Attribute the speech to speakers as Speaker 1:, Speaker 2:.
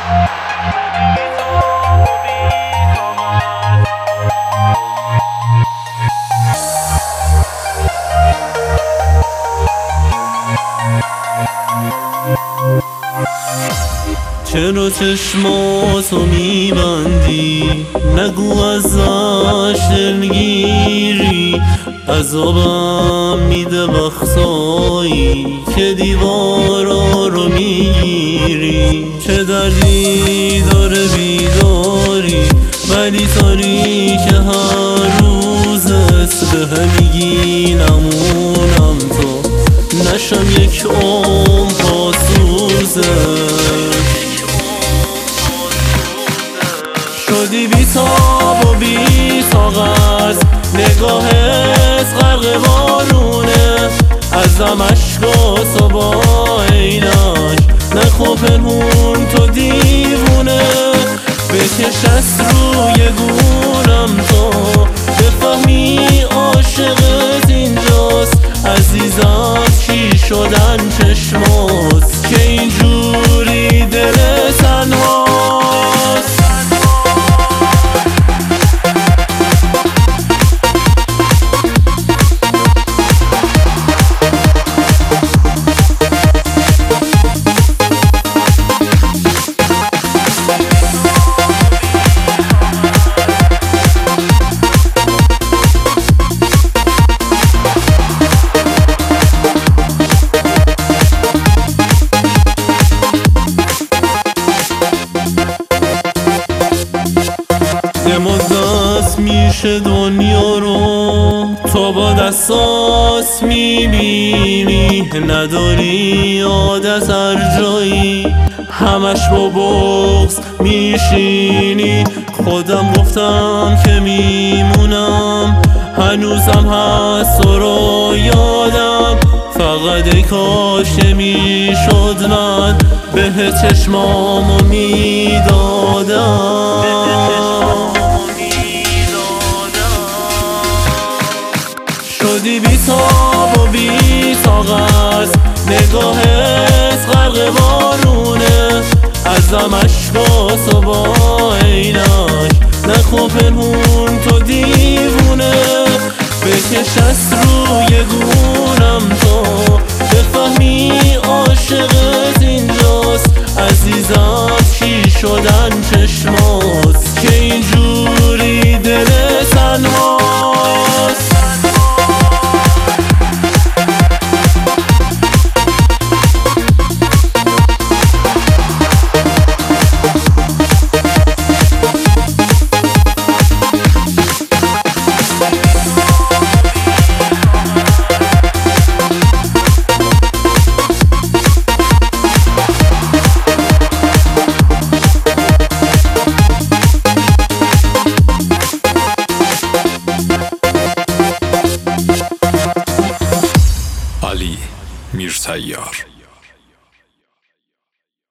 Speaker 1: چرا چشماتو میبندی؟ نگو ازش دلگیری. عذابم میده وقتایی که دیوارا رو میگیری. چه دردی داره بیداری ولی تاریک هر روزت به میگی نمونم تو نشم یک عمر پاسوزت. شدی بی تاب و بی طاقت نگاهت غرق بارونه. ازم عشقاتو با عینک نخو پنهون تو دیوونه. بکش از روی گونم تو بفهمی عاشقت اینجاست. عزیزم چی شدن چشمات که اینجوری دل تنهاست؟ یه مدت میشه دنیا رو تو با دستات میبینی. نداری عادت هر جایی همش با بغض میشینی. خودم گفتم که میمونم هنوزم هست تو رو یادم. فقط ای کاش نمیشد من به چشمامو میدادم. شدی بی تاب و بی طاقت نگاهت غرق بارونه. ازم عشقاتو با عینک نخو پنهون تو دیوونه. بکش از روی گونم تو بفهمی عاشقت اینجاست. عزیزم چی شدن